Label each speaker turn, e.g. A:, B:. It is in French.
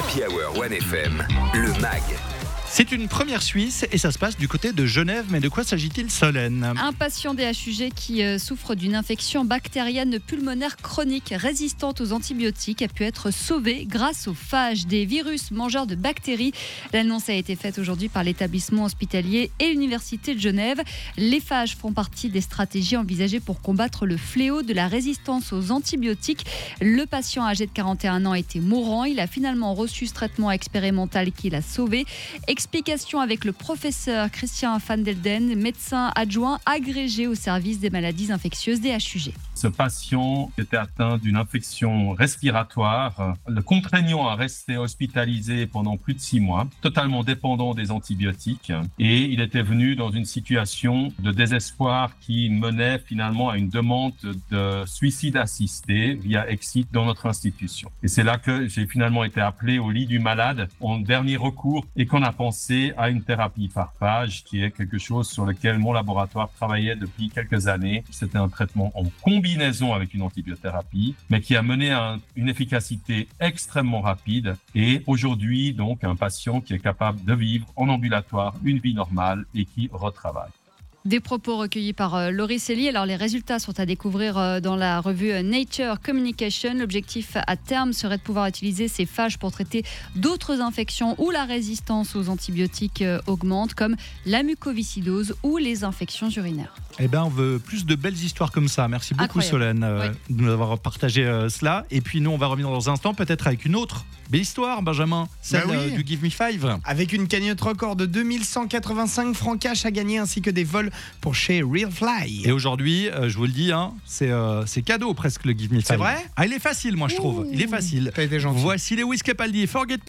A: Happy Hour 1FM, le MAG.
B: C'est une première suisse et ça se passe du côté de Genève. Mais de quoi s'agit-il, Solène ?
C: Un patient DHUG qui souffre d'une infection bactérienne pulmonaire chronique résistante aux antibiotiques a pu être sauvé grâce aux phages, des virus mangeurs de bactéries. L'annonce a été faite aujourd'hui par l'établissement hospitalier et l'université de Genève. Les phages font partie des stratégies envisagées pour combattre le fléau de la résistance aux antibiotiques. Le patient âgé de 41 ans était mourant. Il a finalement reçu ce traitement expérimental qui l'a sauvé. Explication avec le professeur Christian Van Delden, médecin adjoint agrégé au service des maladies infectieuses DHUG.
D: Ce patient était atteint d'une infection respiratoire, le contraignant à rester hospitalisé pendant plus de 6 mois, totalement dépendant des antibiotiques. Et il était venu dans une situation de désespoir qui menait finalement à une demande de suicide assisté via Exit dans notre institution. Et c'est là que j'ai finalement été appelé au lit du malade en dernier recours et qu'on a pensé à une thérapie par phage qui est quelque chose sur lequel mon laboratoire travaillait depuis quelques années. C'était un traitement en combinaison avec une antibiothérapie, mais qui a mené à une efficacité extrêmement rapide. Et aujourd'hui, donc, un patient qui est capable de vivre en ambulatoire une vie normale et qui retravaille.
C: Des propos recueillis par Laurie Selly. Alors, les résultats sont à découvrir dans la revue Nature Communication. L'objectif à terme serait de pouvoir utiliser ces phages pour traiter d'autres infections où la résistance aux antibiotiques augmente, comme la mucoviscidose ou les infections urinaires.
B: Eh bien, on veut plus de belles histoires comme ça. Merci beaucoup,
C: Incroyable.
B: Solène, de nous avoir partagé cela. Et puis, nous, on va revenir dans un instant, peut-être avec une autre belle histoire, Benjamin, celle du Give Me 5.
E: Avec une cagnotte record de 2185 francs cash à gagner ainsi que des vols pour chez Real Fly.
B: Et aujourd'hui, je vous le dis, c'est cadeau presque le Give Me 5.
E: C'est vrai ?
B: Il est facile, moi, je trouve. Il est facile.
E: T'as été gentil.
B: Voici les Wiz Capaldi, Forget